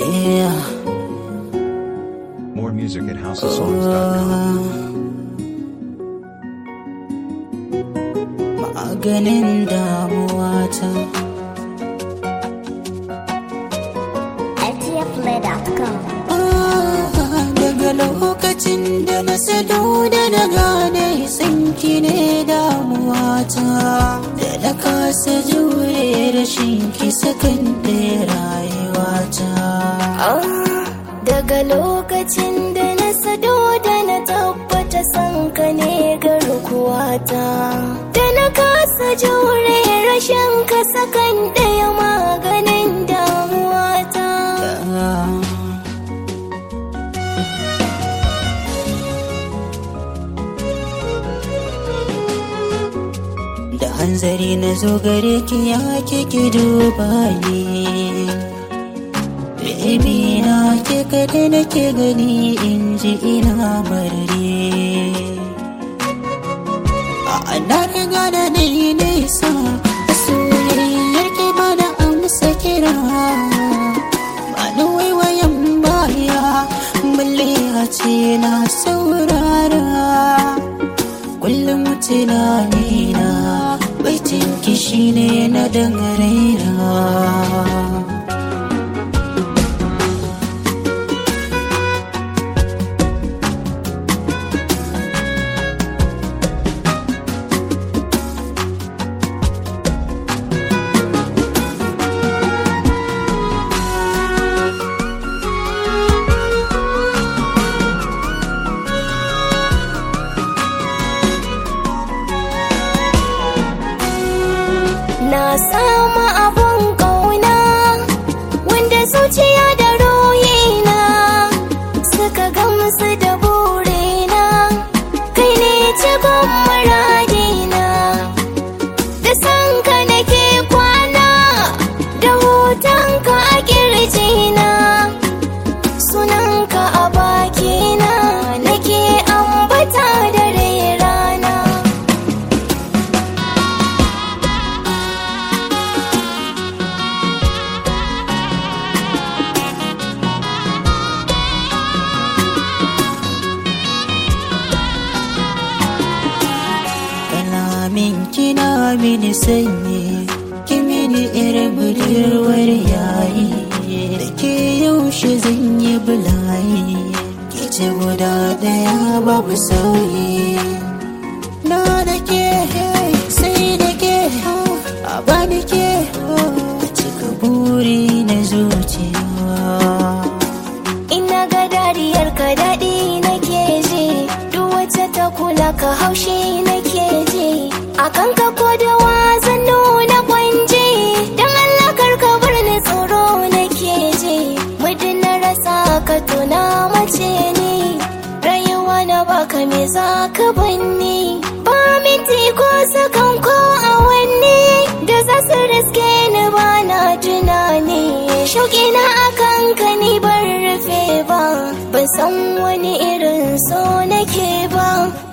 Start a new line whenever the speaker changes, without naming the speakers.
Yeah.
More music at housesongs.com.
Maganin damuwata.
LTFplay.com.
Daga lokacin da na sado da na gane sanki ne damuwata, da na kasa jure rashin ki sakan ɗaya rayuwata.
Daga lokacin da na sado da na tabbata san ka ne garkuwata, da na kasa jure rashin ka sakan ɗaya maganin damuwata.
Da hanzari na zo gare ki ya ki duba ni, baby na ke kada nake gani in ji ina marari. Na riga da na yi nisa a soyayyar ki bana amsa kira, ba na waiwayan baya balle a ce na saurara. Kullum tunanina baitin ki shine na dangaraina.
Na samu abun ƙauna wanda zuciya da ruhina suka gamsu da burina, kai ne cikon muradina, da sanka nake kwana da hotonka a ƙirjina, sunanka a bakina nake ambata da rana.
Min kina mini sanyi, ki mini irin budurwar yayi, da ke yaushe zan yi bulayi, ke ce guda daya babu sauyi. Na da ke sai da ke a bani ke a cika buri na zuciya.
Ina ga dariyar ka daɗi nake ji, duk wacce ta kula ka haushi nake ji, akan ka ko da wazan nuna kwanji, don Allah kar ka bar ni tsoro nake ji, muddin na rasa ka tuna mace ni, rayuwa na baka me za ka banni, ba minti ko sakan ko awanni da za su riske ni ba na tunani, shauƙi na akan ka ni ban rufe ba, ban san wani irin so nake ba.